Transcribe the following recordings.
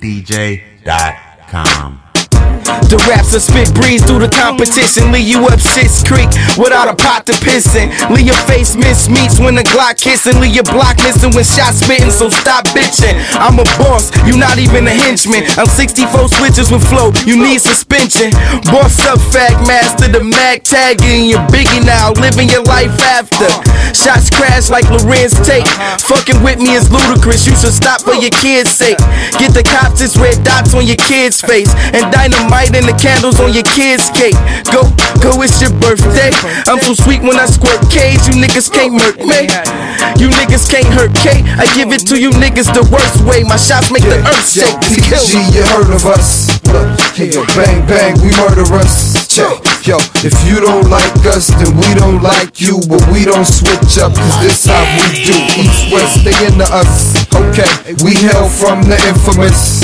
DJZ.com. The raps will spit breeze through the competition, leave you up Shit's Creek without a pot to piss in. Leave your face mismeets when the Glock kissing, leave your block missing when shots spitting, so stop bitching. I'm a boss, you not even a henchman. I'm 64 switches with flow, you need suspension. Boss up, fag master, the mag tagging, you're biggie now, living your life after. Shots crash like Lorenz Tate, fucking with me is ludicrous, you should stop for your kids' sake. Get the cops, it's red dots on your kid's face, and dynamite and the candles on your kid's cake. Go, it's your birthday. I'm so sweet when I squirt K's, you niggas can't murk me. You niggas can't hurt K. I give it to you niggas the worst way. My shots make the earth shake. PG, you heard of us. Yo, bang, bang, we murder us. Check. Yo, if you don't like us, then we don't like you. But we don't switch up, cause this how we do. East, west, stay into us. Okay, we hail from the infamous.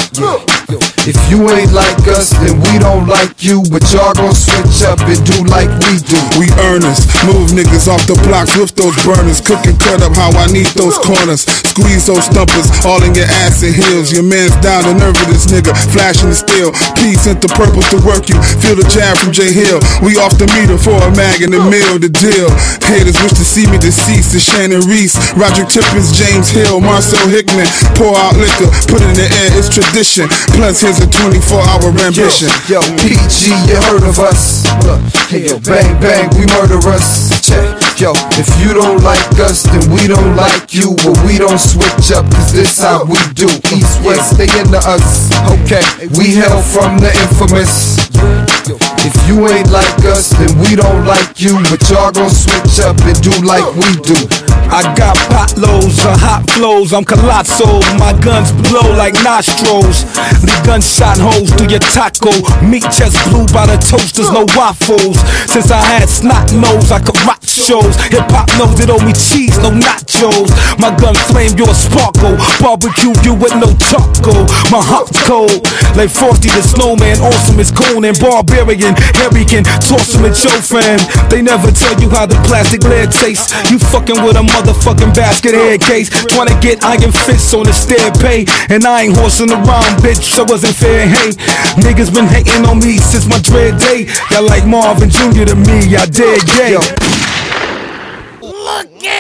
If you ain't like us, then we don't like you. But y'all gon' switch up and do like we do. We earnest, move niggas off the blocks with those burners. Cook and cut up how I need those corners. Squeeze those stumpers, all in your ass and heels. Your man's down, the nerve of this nigga, flashing the steel. P sent the purples to work you, feel the jab from J Hill. We off the meter for a mag in the mill, the deal. Haters wish to see me deceased. To Shannon Reese, Roderick Tippins, James Hill, Marcel Hickman. Pour out liquor, put it in the air, it's tradition. Plus here's a 24-hour ambition. Yo, PG, you heard of us. Yo, bang, bang, we murder us. Check. Yo, if you don't like us, then we don't like you. But we don't switch up, cause this how we do. East, west, stay into us. Okay, we hail from the infamous. If you ain't like us, then we don't like you. But y'all gon' switch up and do like we do. I got pot loads of hot flows, I'm colossal. My guns blow like nostrils. Leave gunshot holes through your taco. Meat just blue by the toasters, no waffles. Since I had snot nose, I could rock shows. Hip hop knows it owe me cheese, no nachos. My gun flame, you're a sparkle. Barbecue you with no taco. My heart's cold, like Frosty the Snowman. Awesome as Conan, barbarian. Harry can toss him at your friend. They never tell you how the plastic lead tastes. You fucking with a motherfucking basket head case. Tryna get iron fists on the stair pay. And I ain't horsing around, bitch, I wasn't fair, hey. Niggas been hating on me since my dread day. Y'all like Marvin Jr. to me, y'all dead gay. Look at